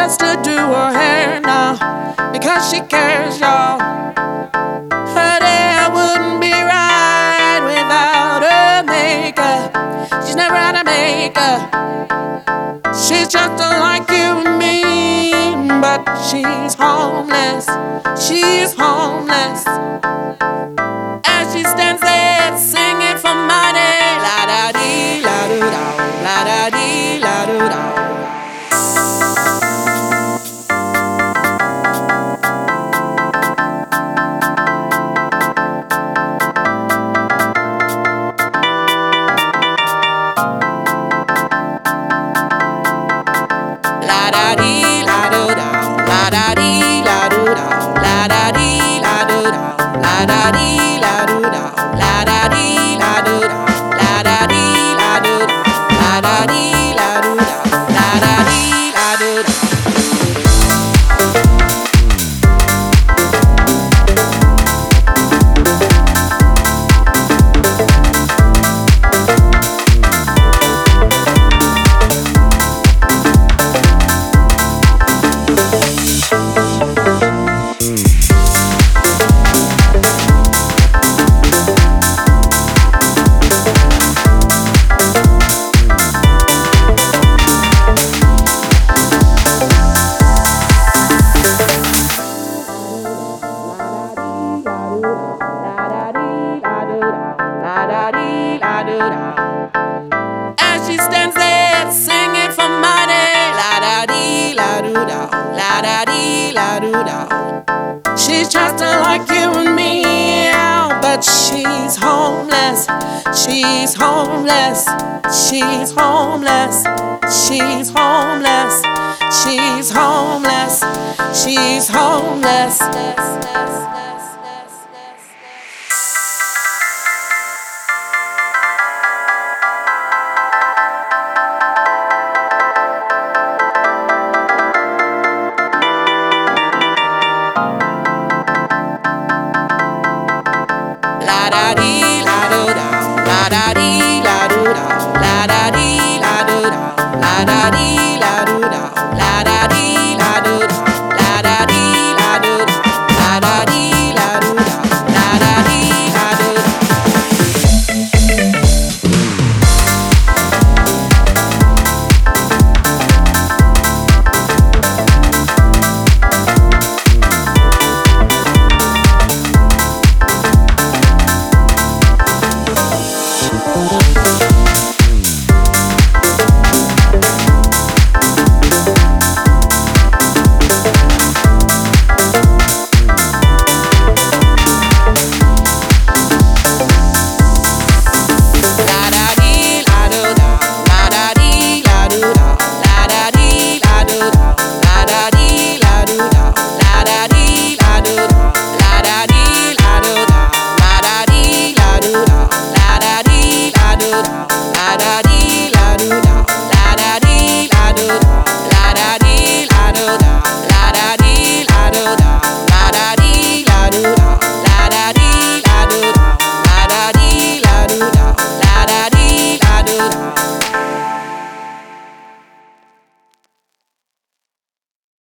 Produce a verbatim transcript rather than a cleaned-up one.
has to do her hair now because she cares, y'all. Her hair wouldn't be right without her makeup. She's never had a makeup. She's just like you and me, but she's homeless. She's homeless. As she stands there singing for money, la da dee, la do da, la da dee, la do da. La da dee, la do da, la da dee, la do da, la da dee, la do da, la da dee, la do da, la da dee, la do da, la da dee, la do da, la da dee, la do da, la da dee, la do da. As she stands there singing for money, la da dee, la do da, la da dee, la do da. She's just like you and me, but she's homeless. She's homeless. She's homeless. She's homeless. She's homeless. She's homeless. La da dee, la do da, la da dee, la do da, la da dee, la do da, la da dee, la do da, la da dee, la do da, la da dee, la do da, la da dee, la do da, la da dee, la do da. La da dee, la do da, la da dee, la do da.